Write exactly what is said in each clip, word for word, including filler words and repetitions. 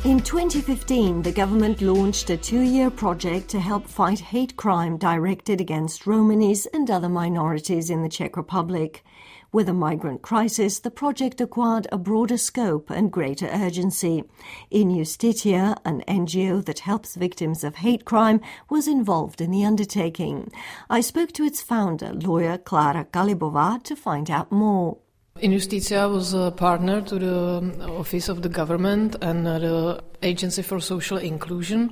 In twenty fifteen, the government launched a two-year project to help fight hate crime directed against Romanis and other minorities in the Czech Republic. With the migrant crisis, the project acquired a broader scope and greater urgency. In Justitia, an N G O that helps victims of hate crime, was involved in the undertaking. I spoke to its founder, lawyer Klára Kalibová, to find out more. In Justitia was a partner to the Office of the Government and the Agency for Social Inclusion,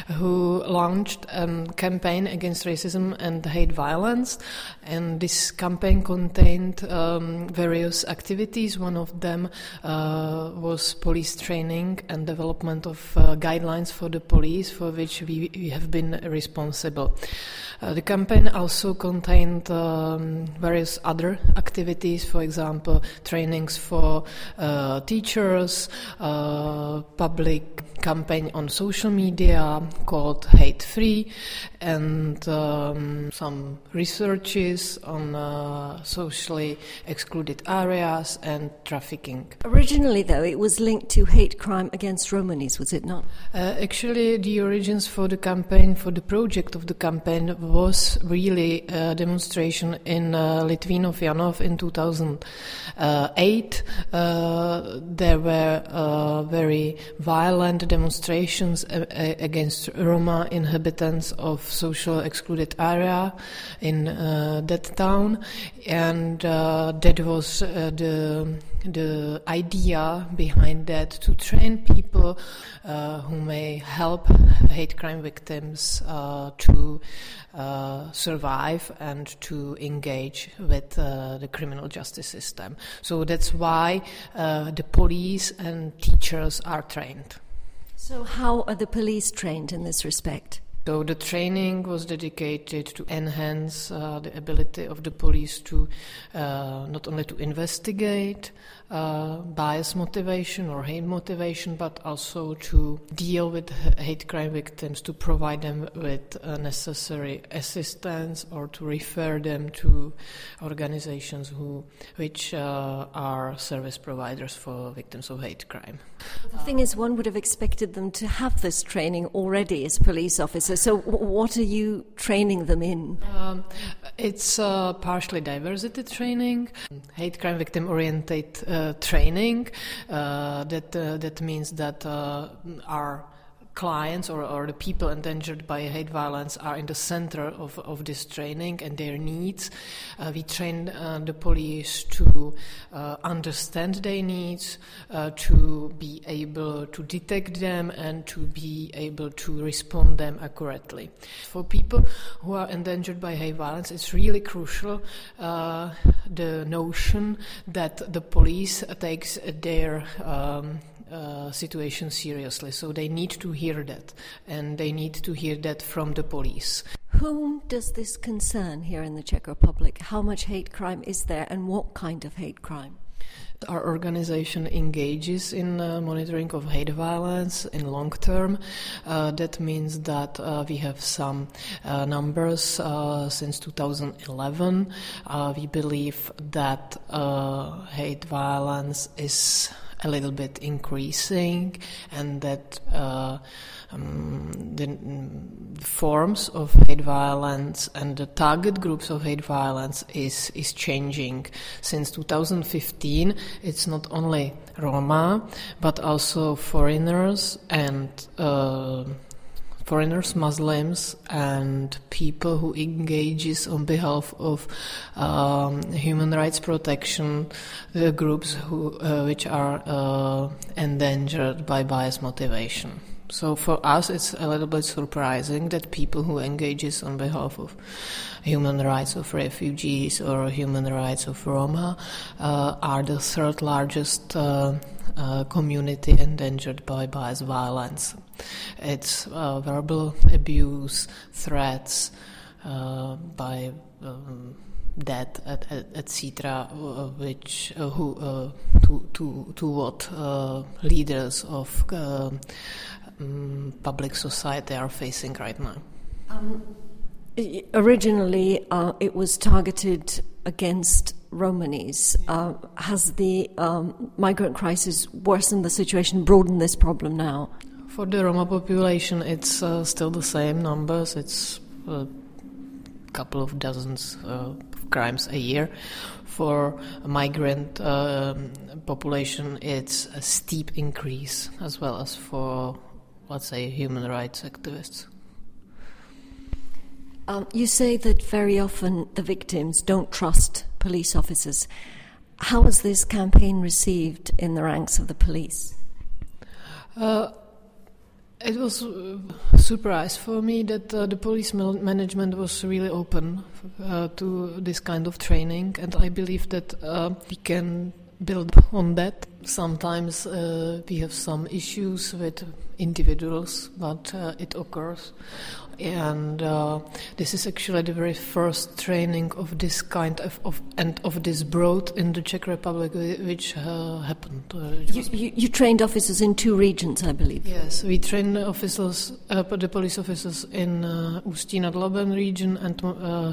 who launched a campaign against racism and hate violence. And this campaign contained um, various activities. One of them uh, was police training and development of uh, guidelines for the police, for which we, we have been responsible. Uh, the campaign also contained um, various other activities, for example, trainings for uh, teachers, uh, public campaign on social media called Hate Free, and um, some researches on uh, socially excluded areas and trafficking. Originally, though, it was linked to hate crime against Romanis, was it not? Uh, actually, the origins for the campaign, for the project of the campaign, was really a demonstration in uh, Litvinov Janov in two thousand eight. Uh, there were uh, very violent demonstrations a- against Roma inhabitants of social excluded area in uh, that town, and uh, that was uh, the the idea behind that, to train people uh, who may help hate crime victims uh, to uh, survive and to engage with uh, the criminal justice system. So that's why uh, the police and teachers are trained. So how are the police trained in this respect? So the training was dedicated to enhance uh, the ability of the police to uh, not only to investigate uh, bias motivation or hate motivation, but also to deal with hate crime victims, to provide them with uh, necessary assistance, or to refer them to organizations who, which uh, are service providers for victims of hate crime. The thing is, one would have expected them to have this training already as police officers. So w- what are you training them in? Um, it's uh, partially diversity training, hate crime victim-oriented uh, training. Uh, that uh, that means that uh, our clients or, or the people endangered by hate violence are in the center of, of this training and their needs. Uh, we train uh, the police to uh, understand their needs, uh, to be able to detect them and to be able to respond them accurately. For people who are endangered by hate violence, it's really crucial uh, the notion that the police takes their um, Uh, situation seriously. So they need to hear that, and they need to hear that from the police. Whom does this concern here in the Czech Republic? How much hate crime is there, and what kind of hate crime? Our organization engages in uh, monitoring of hate violence in long term. Uh, that means that uh, we have some uh, numbers uh, since two thousand eleven. Uh, we believe that uh, hate violence is a little bit increasing, and that uh, um, the mm, forms of hate violence and the target groups of hate violence is is changing. Since two thousand fifteen, it's not only Roma, but also foreigners and uh, foreigners, Muslims, and people who engages on behalf of um, human rights protection, the groups who uh, which are uh, endangered by bias motivation. So for us, it's a little bit surprising that people who engages on behalf of human rights of refugees or human rights of Roma uh, are the third largest uh, uh, community endangered by bias violence. It's uh, verbal abuse, threats uh, by um, death, et cetera, uh, which uh, who uh, to to to what uh, leaders of uh, um, public society are facing right now. Um, originally, uh, it was targeted against Romanis. Uh, has the um, migrant crisis worsened the situation, broadened this problem now? For the Roma population, it's uh, still the same numbers. It's a couple of dozens uh, of crimes a year. For a migrant uh, population, it's a steep increase, as well as for, let's say, human rights activists. Um, you say that very often the victims don't trust police officers. How was this campaign received in the ranks of the police? Uh, it was a surprise for me that uh, the police management was really open uh, to this kind of training, and I believe that uh, we can build on that. Sometimes uh, we have some issues with individuals, but uh, it occurs. And uh, this is actually the very first training of this kind of, of and of this broad in the Czech Republic, which uh, happened. Uh, you, you, you trained officers in two regions, I believe. Yes, we trained officers, uh, the police officers in uh, Ústí nad Labem region and uh,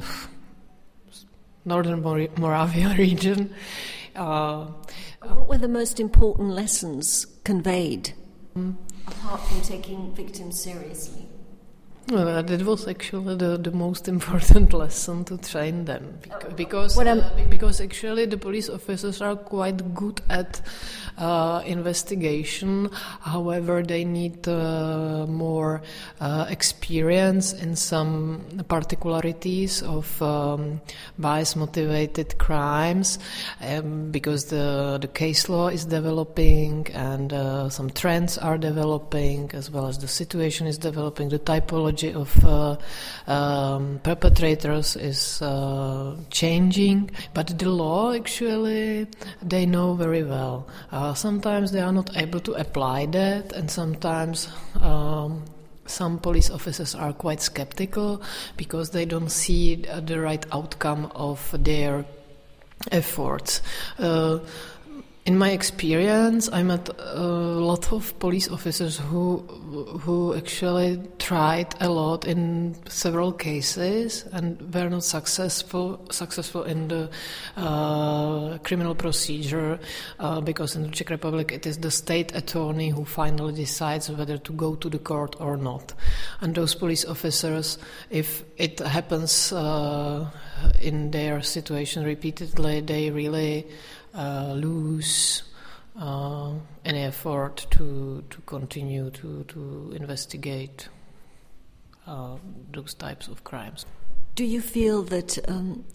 Northern Mor- Moravia region. Uh, what were the most important lessons conveyed, um, apart from taking victims seriously? Well, that was actually the, the most important lesson, to train them, because uh, because actually the police officers are quite good at uh, investigation. However, they need uh, more uh, experience in some particularities of um, bias-motivated crimes, um, because the the case law is developing and uh, some trends are developing, as well as the situation is developing, the typology of uh, um, perpetrators is uh, changing, but the law actually they know very well. Uh, sometimes they are not able to apply that, and sometimes um, some police officers are quite skeptical because they don't see the right outcome of their efforts. Uh, In my experience, I met a lot of police officers who who actually tried a lot in several cases and were not successful successful in the uh, criminal procedure uh, because in the Czech Republic it is the state attorney who finally decides whether to go to the court or not. And those police officers, if it happens uh, in their situation repeatedly, they really Uh, lose uh, any effort to to continue to, to investigate uh, those types of crimes. Do you feel that um,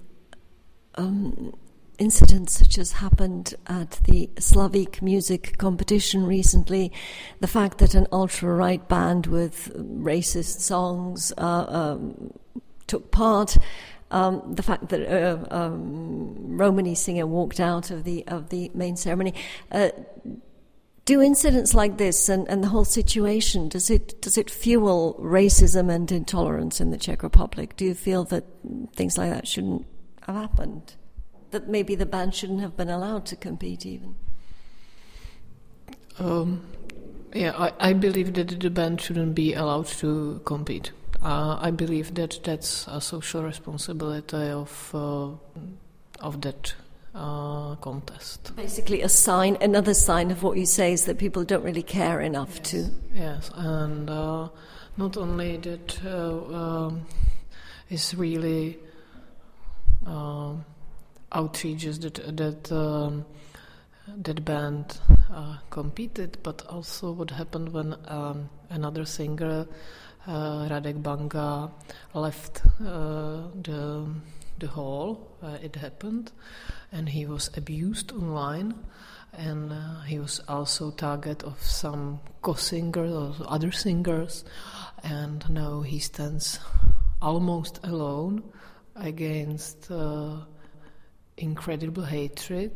um, incidents such as happened at the Slavík music competition recently, the fact that an ultra-right band with racist songs uh, um, took part, Um, the fact that a uh, um, Romani singer walked out of the of the main ceremony, uh, do incidents like this and, and the whole situation, does it does it fuel racism and intolerance in the Czech Republic? Do you feel that things like that shouldn't have happened? That maybe the band shouldn't have been allowed to compete even? Um, yeah, I, I believe that the band shouldn't be allowed to compete. Uh, I believe that that's a social responsibility of uh, of that uh, contest. Basically, a sign, another sign of what you say is that people don't really care enough yes. to. Yes, and uh, not only that uh, um, is really uh, outrageous that that um, that band uh, competed, but also what happened when um, another singer, Uh, Radek Banga, left uh, the the hall where it happened, and he was abused online, and uh, he was also target of some co-singers or other singers, and now he stands almost alone against uh, incredible hatred.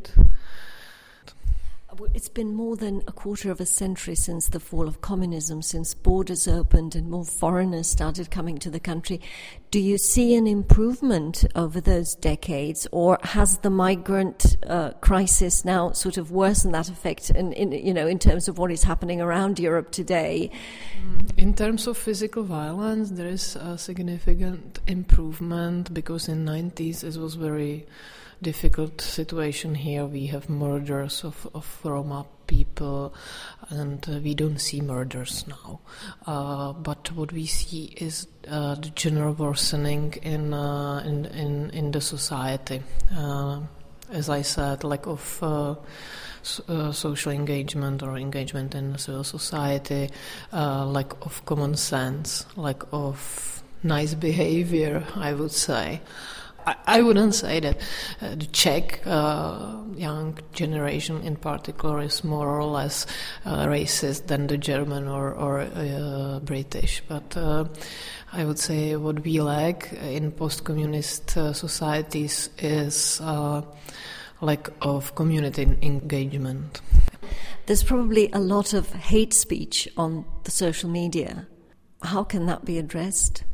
It's been more than a quarter of a century since the fall of communism, since borders opened and more foreigners started coming to the country. Do you see an improvement over those decades, or has the migrant uh, crisis now sort of worsened that effect in, in, you know, in terms of what is happening around Europe today? In terms of physical violence, there is a significant improvement, because in the nineties it was very difficult situation here. We have murders of, of Roma people, and uh, we don't see murders now. Uh, but what we see is uh, the general worsening in uh, in, in in the society. Uh, as I said, lack of uh, so, uh, social engagement or engagement in civil society, uh, lack of common sense, lack of nice behavior, I would say. I, I wouldn't say that uh, the Czech uh, young generation in particular is more or less uh, racist than the German or, or uh, British, but uh, I would say what we lack in post-communist uh, societies is uh, lack of community engagement. There's probably a lot of hate speech on the social media. How can that be addressed?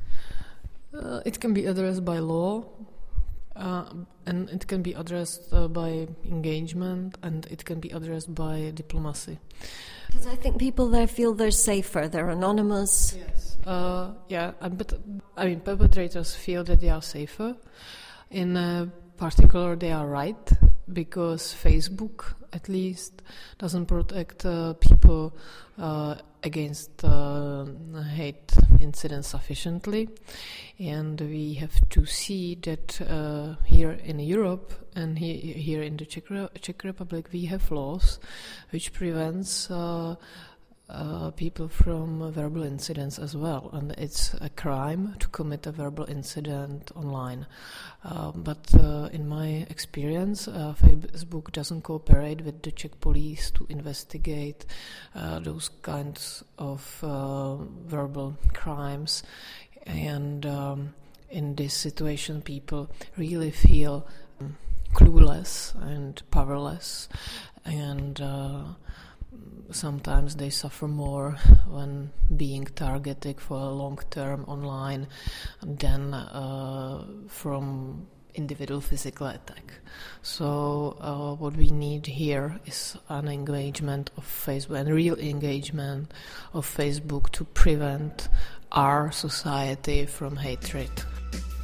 Uh, it can be addressed by law, uh, and it can be addressed uh, by engagement, and it can be addressed by diplomacy. Because I think people there feel they're safer, they're anonymous. Yes. Uh, yeah, but I mean, perpetrators feel that they are safer. In uh, particular, they are right, because Facebook, at least, doesn't protect uh, people uh, against uh, hate incidents sufficiently. And we have to see that uh, here in Europe and he, here in the Czech, Re- Czech Republic, we have laws which prevents uh, Uh, people from uh, verbal incidents as well, and it's a crime to commit a verbal incident online. Uh, but uh, in my experience, uh, Facebook doesn't cooperate with the Czech police to investigate uh, those kinds of uh, verbal crimes, and um, in this situation, people really feel um, clueless and powerless, and uh, sometimes they suffer more when being targeted for a long term online than uh, from individual physical attack. So uh, what we need here is an engagement of Facebook, and real engagement of Facebook to prevent our society from hatred.